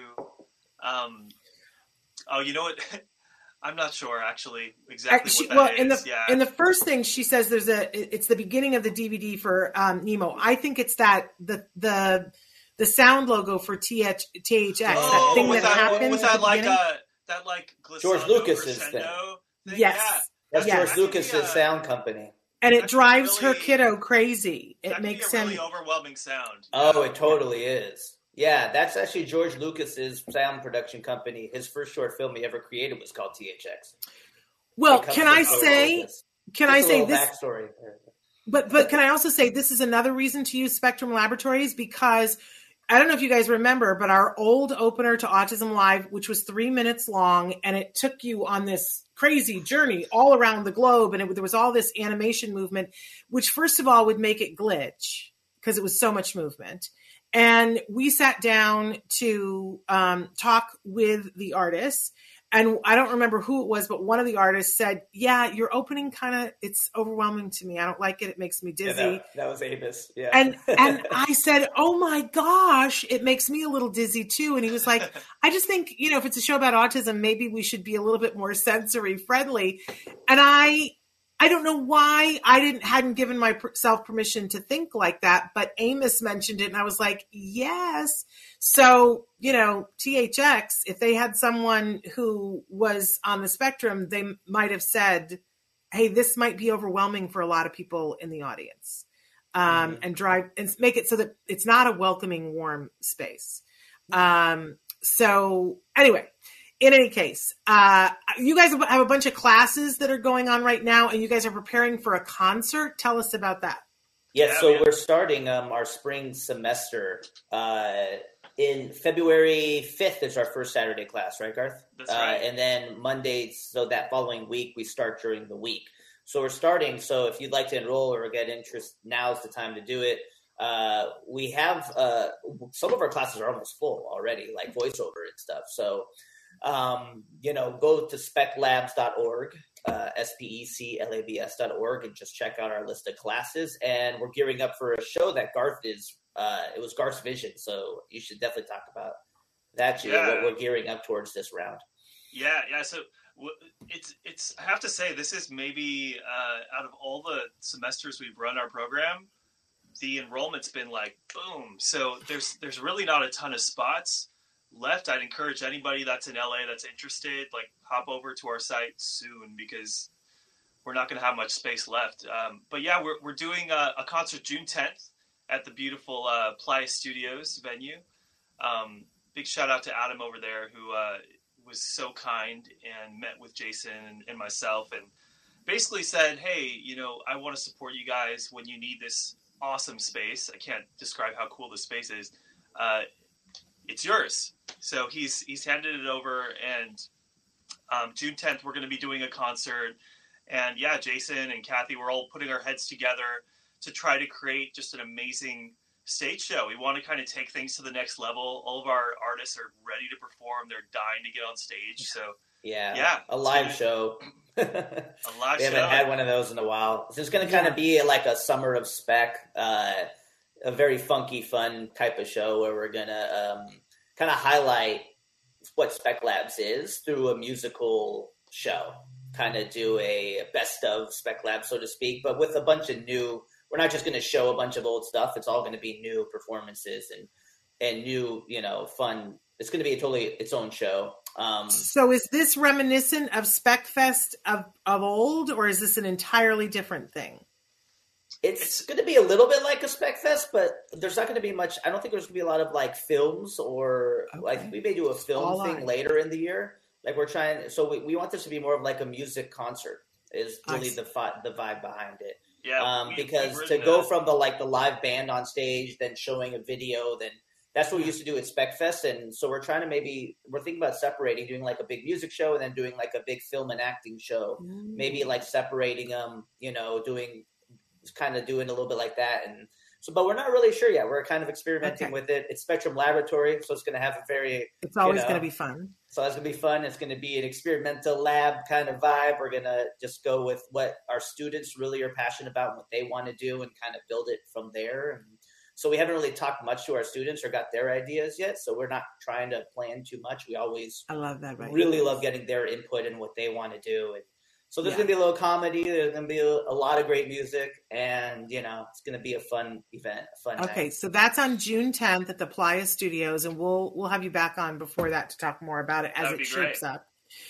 you know what? I'm not sure actually exactly what that is. In the first thing she says, it's the beginning of the DVD for Nemo. I think it's that the sound logo for THX. That thing that happens with that George Lucas's thing. Yes, that's George Lucas's sound company. And it drives her kiddo crazy. It makes him really overwhelming sound. Oh, it totally is. Yeah, that's actually George Lucas's sound production company. His first short film he ever created was called THX. Well, can I say this? Backstory. But can I also say this is another reason to use Spectrum Laboratories, because I don't know if you guys remember, but our old opener to Autism Live, which was 3 minutes long, and it took you on this crazy journey all around the globe, and there was all this animation movement, which first of all would make it glitch because it was so much movement. And we sat down to talk with the artists, and I don't remember who it was, but one of the artists said, yeah, your opening it's overwhelming to me. I don't like it. It makes me dizzy. Yeah, that was Amos. Yeah. And I said, oh my gosh, it makes me a little dizzy too. And he was like, I just think, if it's a show about autism, maybe we should be a little bit more sensory friendly. And I don't know why I hadn't given myself permission to think like that, but Amos mentioned it and I was like, yes. So, THX, if they had someone who was on the spectrum, they might have said, hey, this might be overwhelming for a lot of people in the audience, and make it so that it's not a welcoming, warm space. So anyway, in any case, you guys have a bunch of classes that are going on right now, and you guys are preparing for a concert. Tell us about that. Yes, so we're starting our spring semester in February 5th is our first Saturday class, right, Garth? That's right. And then Mondays, so that following week, we start during the week. So we're starting, so if you'd like to enroll or get interest, now's the time to do it. We have some of our classes are almost full already, like voiceover and stuff. So, go to speclabs.org, speclabs.org, and just check out our list of classes. And we're gearing up for a show that Garth is. It was Garth's vision, so you should definitely talk about that. What we're gearing up towards this round. Yeah. So it's. I have to say, this is maybe out of all the semesters we've run our program, the enrollment's been like boom. So there's really not a ton of spots left. I'd encourage anybody that's in LA that's interested, like hop over to our site soon because we're not going to have much space left. But yeah, we're doing a concert June 10th at the beautiful Playa Studios venue. Big shout out to Adam over there who was so kind and met with Jason and myself and basically said, hey, I want to support you guys when you need this awesome space. I can't describe how cool this space is. It's yours. So he's handed it over, and June 10th we're going to be doing a concert. And yeah, Jason and Kathy, we're all putting our heads together to try to create just an amazing stage show. We want to kind of take things to the next level. All of our artists are ready to perform. They're dying to get on stage. So yeah, a live show. A live we haven't had one of those in a while. So it's going to kind of be like a summer of spec, a very funky, fun type of show where we're going to kind of highlight what Spec Labs is through a musical show. Kind of do a best of Spec Labs, so to speak, but with a bunch of new. We're not just going to show a bunch of old stuff. It's all going to be new performances and new, fun. It's going to be totally its own show. So is this reminiscent of SpecFest of old, or is this an entirely different thing? It's going to be a little bit like a SpecFest, but there's not going to be much. I don't think there's going to be a lot of like films or like we may do a film thing later in the year. Like we're trying. So we want this to be more of like a music concert is really the vibe behind it. Yeah, because to go from the live band on stage, then showing a video, then that's what we used to do at SpecFest. And so we're thinking about separating, doing like a big music show and then doing like a big film and acting show, maybe like separating them, doing a little bit like that. And so, but we're not really sure yet. We're kind of experimenting with it. It's Spectrum Laboratory, so it's going to have it's always going to be fun. So it's going to be fun. It's going to be an experimental lab kind of vibe. We're going to just go with what our students really are passionate about and what they want to do and kind of build it from there. And so we haven't really talked much to our students or got their ideas yet. So we're not trying to plan too much. We always I love that. Right. Really love getting their input and what they want to do. And so there's going to be a little comedy. There's going to be a lot of great music. And, it's going to be a fun event, a fun night. So that's on June 10th at the Playa Studios. And we'll have you back on before that to talk more about it as it shapes up.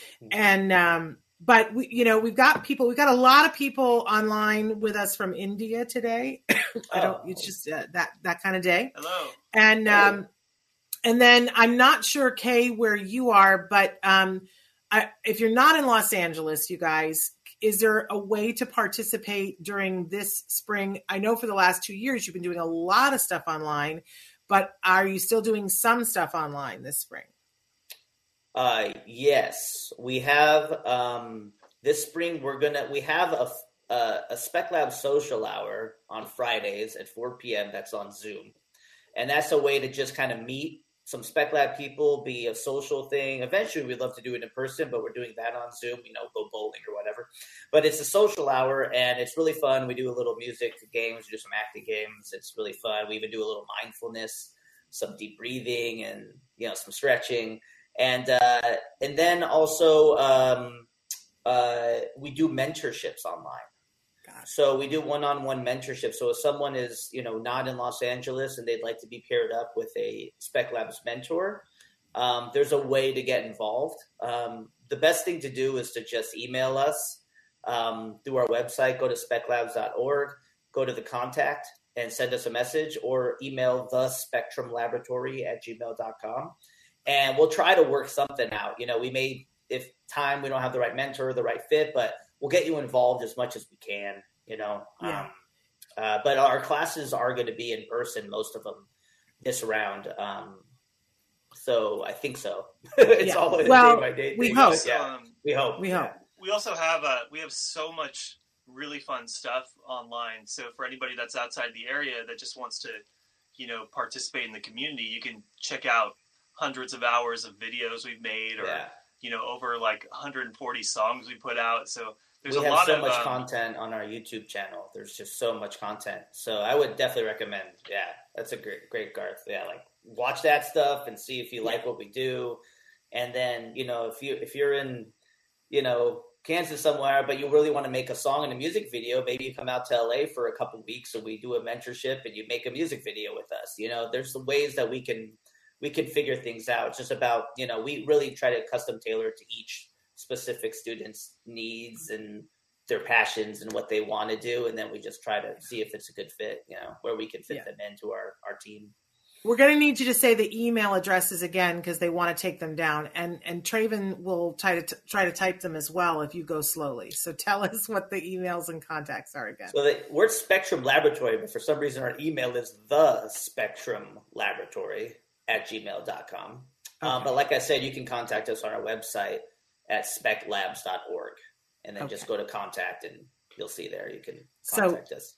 And, but we've got a lot of people online with us from India today. It's just that kind of day. Hello. And then I'm not sure, Kay, where you are, but, if you're not in Los Angeles, you guys, is there a way to participate during this spring? I know for the last 2 years, you've been doing a lot of stuff online, but are you still doing some stuff online this spring? Yes, we have, this spring, we have a Spec Lab social hour on Fridays at 4 p.m. That's on Zoom. And that's a way to just kind of meet some Spec Lab people, be a social thing. Eventually, we'd love to do it in person, but we're doing that on Zoom, go bowling or whatever. But it's a social hour, and it's really fun. We do a little music games, do some acting games. It's really fun. We even do a little mindfulness, some deep breathing, and some stretching. And then also we do mentorships online. So we do one-on-one mentorship. So if someone is, not in Los Angeles and they'd like to be paired up with a Spec Labs mentor, there's a way to get involved. The best thing to do is to just email us through our website. Go to speclabs.org, go to the contact and send us a message, or email thespectrumlaboratory@gmail.com. And we'll try to work something out. We may, if we don't have the right mentor, the right fit, but we'll get you involved as much as we can, but our classes are going to be in person, most of them this round. So I think so. It's always day by day. We hope. We hope. We also have we have so much really fun stuff online. So for anybody that's outside the area that just wants to, participate in the community, you can check out hundreds of hours of videos we've made, or over like 140 songs we put out. So there's we a lot have so of much content on our YouTube channel. There's just so much content. So I would definitely recommend. Yeah, that's a great Garth. Yeah, like watch that stuff and see if you like what we do. And then, if you're in, Kansas somewhere, but you really want to make a song and a music video, maybe you come out to LA for a couple of weeks and we do a mentorship and you make a music video with us. There's some ways that we can figure things out. It's just about, we really try to custom tailor to each specific student's needs and their passions and what they want to do. And then we just try to see if it's a good fit, where we can fit them into our team. We're going to need you to say the email addresses again, because they want to take them down. And Traven will try to type them as well if you go slowly. So tell us what the emails and contacts are again. So we're Spectrum Laboratory, but for some reason our email is thespectrumlaboratory@gmail.com. Okay. But like I said, you can contact us on our website at speclabs.org. And then just go to contact and you'll see there. You can contact us.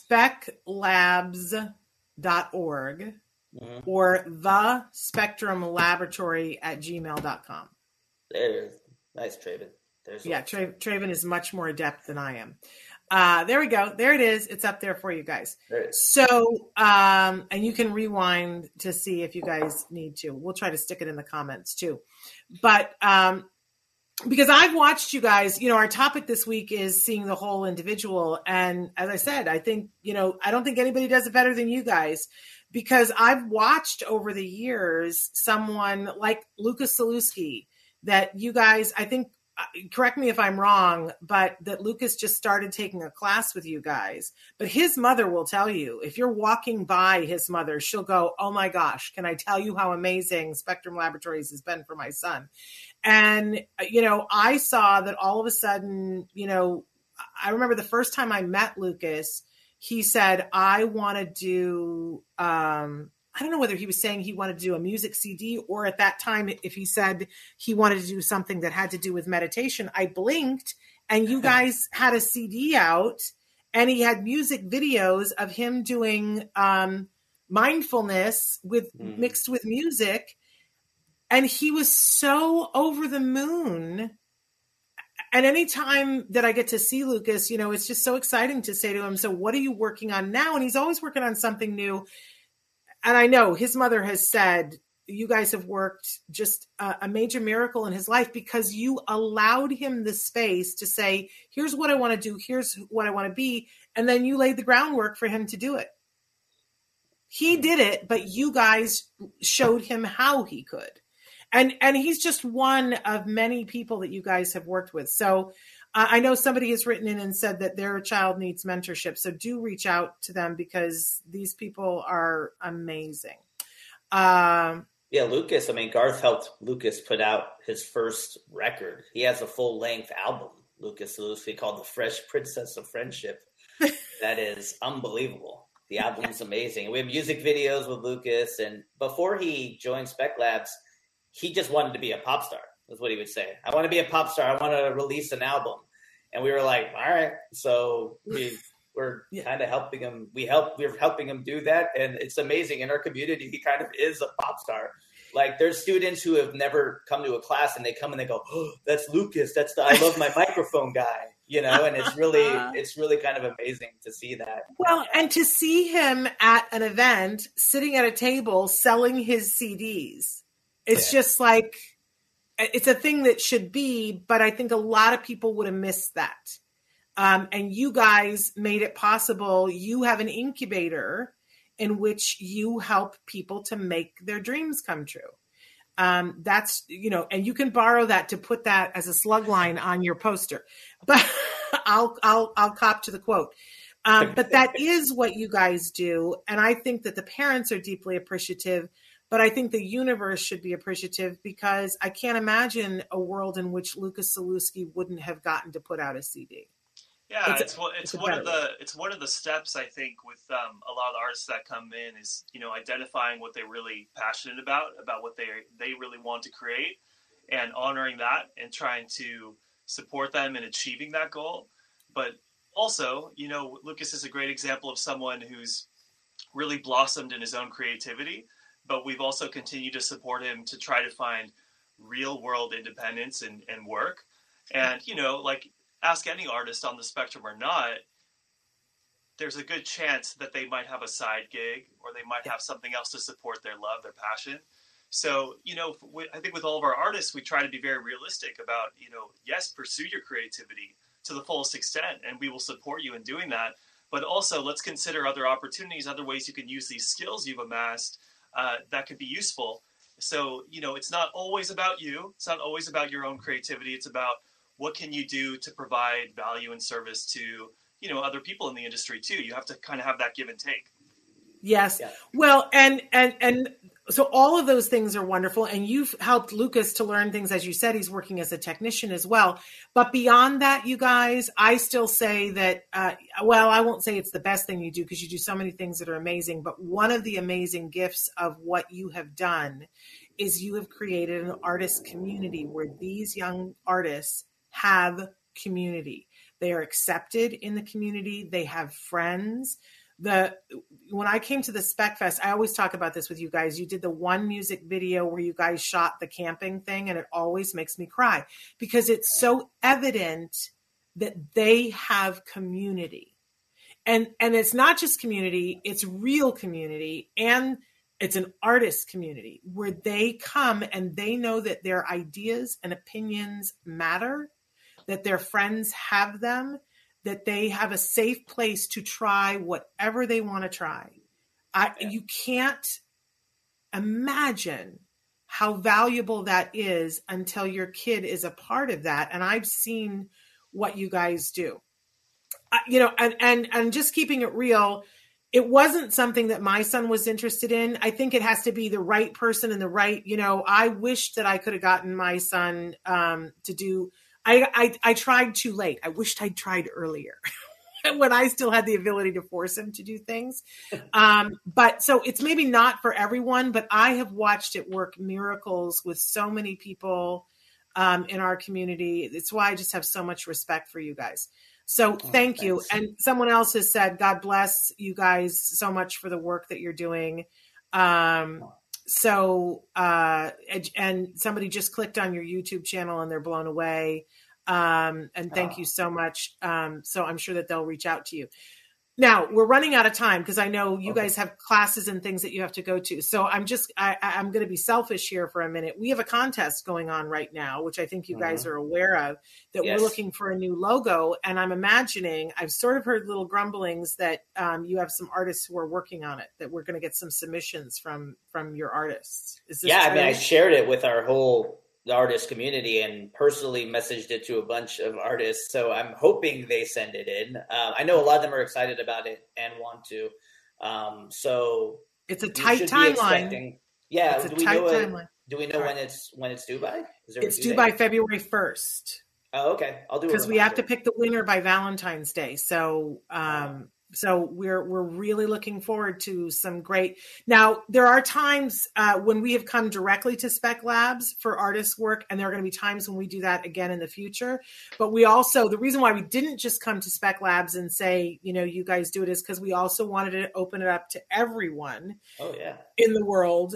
speclabs.org. Mm-hmm. Or the Spectrum Laboratory @gmail.com. Nice, Traven. Traven is much more adept than I am. There we go. There it is. It's up there for you guys. So, and you can rewind to see if you guys need to. We'll try to stick it in the comments too. But because I've watched you guys, our topic this week is seeing the whole individual. And as I said, I think, I don't think anybody does it better than you guys. Because I've watched over the years someone like Lucas Saluski that you guys, I think, correct me if I'm wrong, but that Lucas just started taking a class with you guys. But his mother will tell you, if you're walking by his mother, she'll go, "Oh my gosh, can I tell you how amazing Spectrum Laboratories has been for my son?" And, I saw that all of a sudden, I remember the first time I met Lucas, he said, I want to do, I don't know whether he was saying he wanted to do a music CD, or at that time, if he said he wanted to do something that had to do with meditation. I blinked and you guys had a CD out and he had music videos of him doing mindfulness mixed with music. And he was so over the moon. And anytime that I get to see Lucas, it's just so exciting to say to him, "So what are you working on now?" And he's always working on something new. And I know his mother has said, you guys have worked just a major miracle in his life, because you allowed him the space to say, "Here's what I want to do. Here's what I want to be." And then you laid the groundwork for him to do it. He did it, but you guys showed him how he could. And he's just one of many people that you guys have worked with. So I know somebody has written in and said that their child needs mentorship. So do reach out to them, because these people are amazing. Lucas. Garth helped Lucas put out his first record. He has a full-length album, Lucas Saluski, called The Fresh Princess of Friendship. That is unbelievable. The album's amazing. We have music videos with Lucas. And before he joined Spec Labs, he just wanted to be a pop star. That's what he would say. "I want to be a pop star. I want to release an album." And we were like, all right. So we're kind of helping him. We're helping him do that. And it's amazing. In our community, he kind of is a pop star. Like, there's students who have never come to a class and they come and they go, "Oh, that's Lucas. That's the I love my microphone guy." And it's really kind of amazing to see that. Well, and to see him at an event, sitting at a table, selling his CDs. It's just like, it's a thing that should be, but I think a lot of people would have missed that. And you guys made it possible. You have an incubator in which you help people to make their dreams come true. That's, and you can borrow that to put that as a slug line on your poster, but I'll cop to the quote. But that is what you guys do. And I think that the parents are deeply appreciative. But I think the universe should be appreciative, because I can't imagine a world in which Lucas Saluski wouldn't have gotten to put out a CD. Yeah, it's one of the steps, I think, with a lot of the artists that come in is, identifying what they're really passionate about what they really want to create, and honoring that and trying to support them in achieving that goal. But also, Lucas is a great example of someone who's really blossomed in his own creativity, but we've also continued to support him to try to find real world independence and work. And, like, ask any artist on the spectrum or not, there's a good chance that they might have a side gig or they might have something else to support their love, their passion. So, I think with all of our artists, we try to be very realistic about, yes, pursue your creativity to the fullest extent, and we will support you in doing that. But also, let's consider other opportunities, other ways you can use these skills you've amassed that could be useful. So, it's not always about you. It's not always about your own creativity. It's about what can you do to provide value and service to, other people in the industry too. You have to kind of have that give and take. Yes. Yeah. Well, and so all of those things are wonderful. And you've helped Lucas to learn things. As you said, he's working as a technician as well. But beyond that, you guys, I still say that, well, I won't say it's the best thing you do because you do so many things that are amazing. But one of the amazing gifts of what you have done is you have created an artist community where these young artists have community. They are accepted in the community. They have friends. When I came to the Spec Fest, I always talk about this with you guys. You did the one music video where you guys shot the camping thing, and it always makes me cry because it's so evident that they have community. And it's not just community, it's real community, and it's an artist community where they come and they know that their ideas and opinions matter, that their friends have them, that they have a safe place to try whatever they want to try. You can't imagine how valuable that is until your kid is a part of that. And I've seen what you guys do, and just keeping it real. It wasn't something that my son was interested in. I think it has to be the right person and the right, I wish that I could have gotten my son to do. I tried too late. I wished I'd tried earlier when I still had the ability to force him to do things. But so it's maybe not for everyone, but I have watched it work miracles with so many people in our community. It's why I just have so much respect for you guys. So thank you. And someone else has said, God bless you guys so much for the work that you're doing. So, and somebody just clicked on your YouTube channel and they're blown away. And thank you so much. So I'm sure that they'll reach out to you. Now we're running out of time because I know you guys have classes and things that you have to go to. So I'm going to be selfish here for a minute. We have a contest going on right now, which I think you guys are aware of, that we're looking for a new logo. And I'm imagining, I've sort of heard little grumblings that you have some artists who are working on it, that we're going to get some submissions from your artists. Is this true? I mean, I shared it with our whole artist community and personally messaged it to a bunch of artists. So I'm hoping they send it in. I know a lot of them are excited about it and want to. So it's a tight timeline. Yeah. It's a tight timeline. Do we know when it's due by? It's due by February 1st. Oh, okay. I'll do it. Because we have to pick the winner by Valentine's Day. So, so we're really looking forward to some great. Now there are times when we have come directly to Spec Labs for artist work, and there are going to be times when we do that again in the future. But we also, the reason why we didn't just come to Spec Labs and say, you guys do it, is because we also wanted to open it up to everyone. In the world.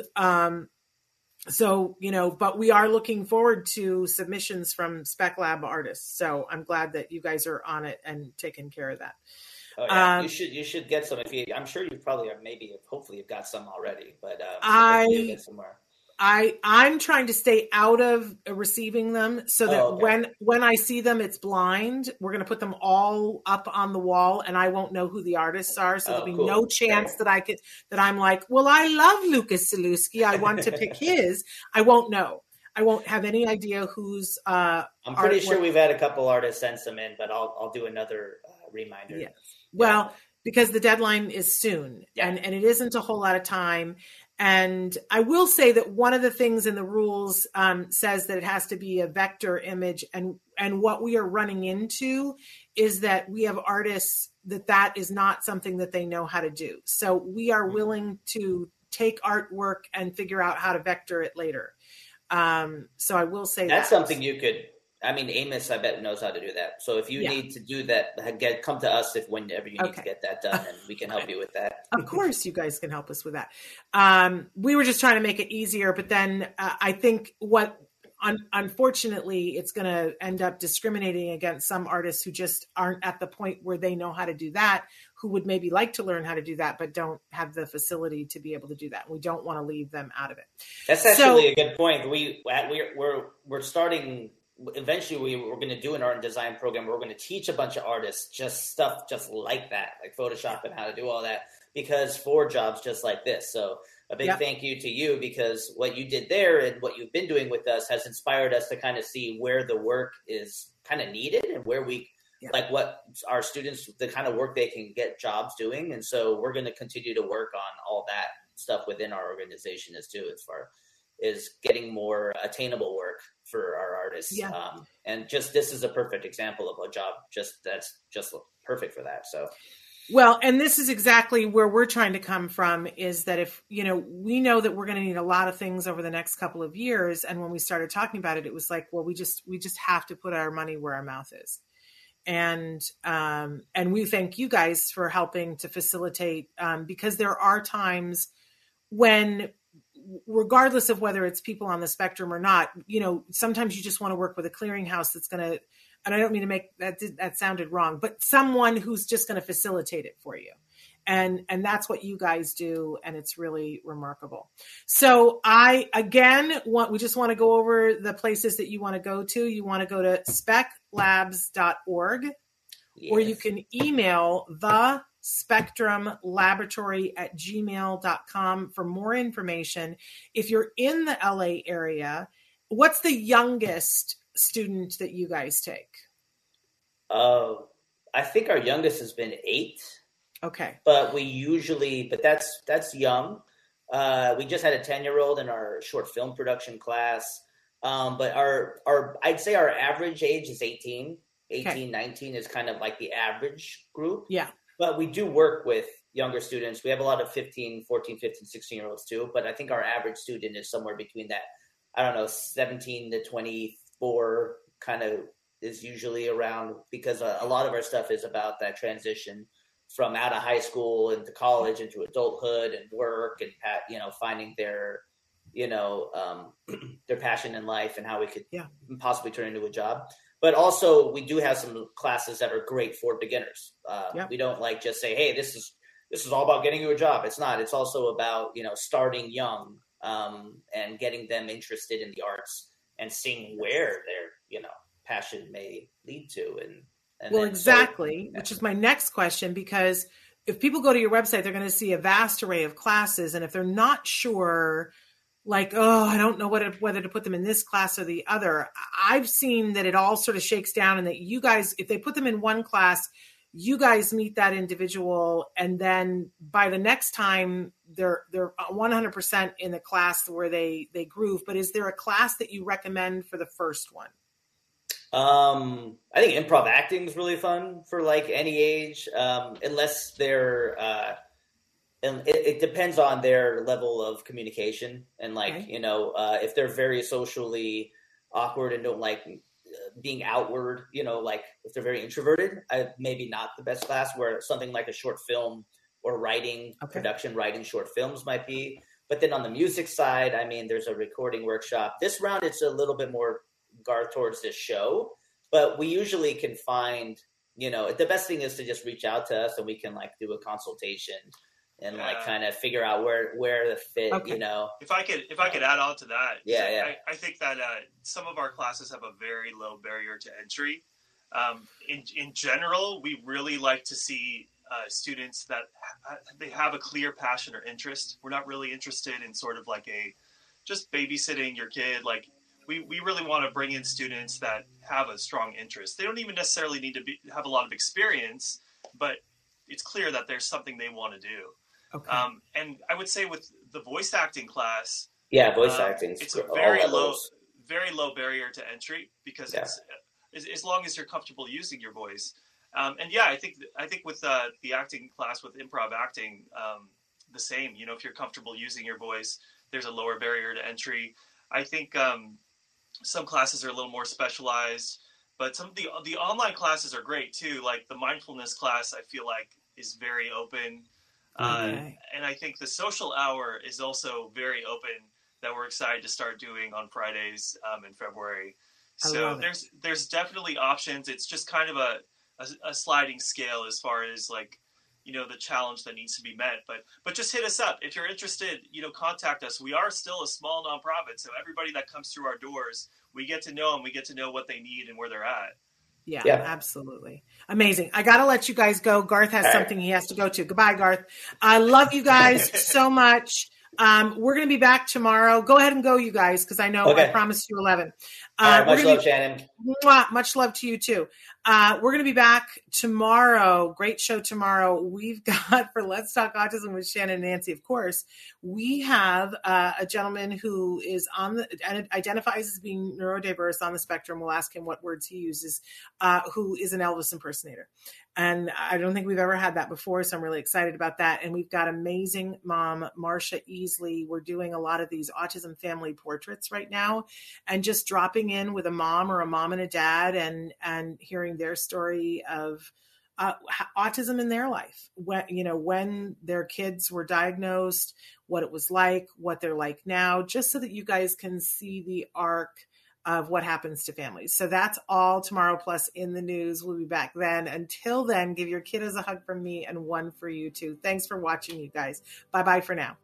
So, but we are looking forward to submissions from Spec Lab artists. So I'm glad that you guys are on it and taking care of that. Oh, yeah. You should get some. I'm sure you probably are. Hopefully you've got some already. But get some more. I'm trying to stay out of receiving them so that when I see them, it's blind. We're going to put them all up on the wall, and I won't know who the artists are. So there'll be no chance that I'm like, well, I love Lucas Zalewski. I want to pick his. I won't know. I won't have any idea who's. I'm pretty sure we've had a couple artists send some in, but I'll do another reminder. Yeah. Well, because the deadline is soon, and it isn't a whole lot of time. And I will say that one of the things in the rules says that it has to be a vector image. And what we are running into is that we have artists that is not something that they know how to do. So we are willing to take artwork and figure out how to vector it later. So I will say that's something you could I mean, Amos, I bet, knows how to do that. So if you need to do that, come to us whenever you need to get that done, and we can help you with that. Of course, you guys can help us with that. We were just trying to make it easier, but then I think unfortunately, it's going to end up discriminating against some artists who just aren't at the point where they know how to do that, who would maybe like to learn how to do that, but don't have the facility to be able to do that. We don't want to leave them out of it. That's actually a good point. We're starting. Eventually, we're going to do an art and design program where we're going to teach a bunch of artists just stuff just like that, like Photoshop and how to do all that, because for jobs just like this. So a big thank you to you, because what you did there and what you've been doing with us has inspired us to kind of see where the work is kind of needed and where we like what our students, the kind of work they can get jobs doing. And so we're going to continue to work on all that stuff within our organization as far as getting more attainable work for our artists. And just, this is a perfect example of a job that's just perfect for that. So. Well, and this is exactly where we're trying to come from, is that if, we know that we're going to need a lot of things over the next couple of years. And when we started talking about it, it was like, well, we just have to put our money where our mouth is. And we thank you guys for helping to facilitate, because there are times when, regardless of whether it's people on the spectrum or not, sometimes you just want to work with a clearinghouse that's going to, and I don't mean to make that sounded wrong, but someone who's just going to facilitate it for you. And that's what you guys do. And it's really remarkable. So we just want to go over the places that you want to go to. You want to go to speclabs.org, or you can email the spectrumlaboratory@gmail.com for more information. If you're in the LA area, what's the youngest student that you guys take? I think our youngest has been 8. Okay. But that's young. We just had a 10-year-old in our short film production class. But I'd say our average age is 18, 19 is kind of like the average group. Yeah. But we do work with younger students. We have a lot of 14, 15, 16-year-olds too. But I think our average student is somewhere between that, 17 to 24 kind of is usually around, because a lot of our stuff is about that transition from out of high school into college, into adulthood and work, and finding their their passion in life and how we could possibly turn into a job. But also we do have some classes that are great for beginners. We don't just say, hey, this is all about getting you a job. It's not. It's also about, starting young and getting them interested in the arts and seeing where their, passion may lead to. Which is my next question, because if people go to your website, they're going to see a vast array of classes. And if they're not sure, I don't know whether to put them in this class or the other, I've seen that it all sort of shakes down, and that you guys, if they put them in one class, you guys meet that individual, and then by the next time they're 100% in the class where they groove. But is there a class that you recommend for the first one? I think improv acting is really fun for any age, unless they're, and it depends on their level of communication. And if they're very socially awkward and don't like being outward, if they're very introverted, maybe not the best class, where something like a short film or writing, production writing short films might be. But then on the music side, there's a recording workshop. This round, it's a little bit more guard towards this show, but we usually can find, the best thing is to just reach out to us, and we can do a consultation and kind of figure out where the fit, If I could add on to that. I think that some of our classes have a very low barrier to entry. In general, we really like to see students that they have a clear passion or interest. We're not really interested in sort of just babysitting your kid. We really want to bring in students that have a strong interest. They don't even necessarily need to have a lot of experience, but it's clear that there's something they want to do. Okay. And I would say with the voice acting class, voice acting, it's a very low barrier to entry, because it's as long as you're comfortable using your voice. I think with the acting class, with improv acting, the same. If you're comfortable using your voice, there's a lower barrier to entry. I think Some classes are a little more specialized, but some of the online classes are great too. Like the mindfulness class, I feel like is very open. And I think the social hour is also very open, that we're excited to start doing on Fridays in February. So there's definitely options. It's just kind of a sliding scale as far as like, you know, the challenge that needs to be met. But just hit us up. If you're interested, you know, contact us. We are still a small nonprofit. So everybody that comes through our doors, we get to know them. We get to know what they need and where they're at. Yeah, absolutely. Amazing. I got to let you guys go. Garth has something he has to go to. Goodbye, Garth. I love you guys so much. We're going to be back tomorrow. Go ahead and go, you guys, because I know I promised you 11. Much love, Shannon. Much love to you, too. We're going to be back tomorrow. Great show tomorrow. We've got, for Let's Talk Autism with Shannon and Nancy, of course, we have a gentleman who is and identifies as being neurodiverse on the spectrum. We'll ask him what words he uses, who is an Elvis impersonator. And I don't think we've ever had that before, so I'm really excited about that. And we've got amazing mom, Marsha Easley. We're doing a lot of these autism family portraits right now, and just dropping in with a mom or a mom and a dad and hearing their story of autism in their life. When their kids were diagnosed, what it was like, what they're like now, just so that you guys can see the arc of what happens to families. So that's all tomorrow, plus in the news. We'll be back then. Until then, give your kiddos a hug from me and one for you too. Thanks for watching, you guys. Bye-bye for now.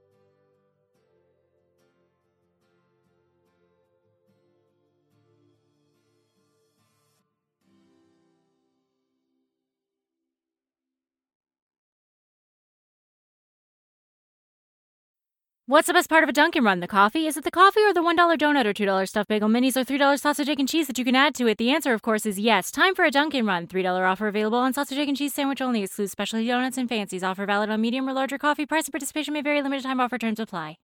What's the best part of a Dunkin' Run? The coffee? Is it the coffee or the $1 donut or $2 stuffed bagel minis or $3 sausage, egg, and cheese that you can add to it? The answer, of course, is yes. Time for a Dunkin' Run. $3 offer available on sausage, egg, and cheese sandwich only. Excludes specialty donuts and fancies. Offer valid on medium or larger coffee. Price and participation may vary. Limited time offer. Terms apply.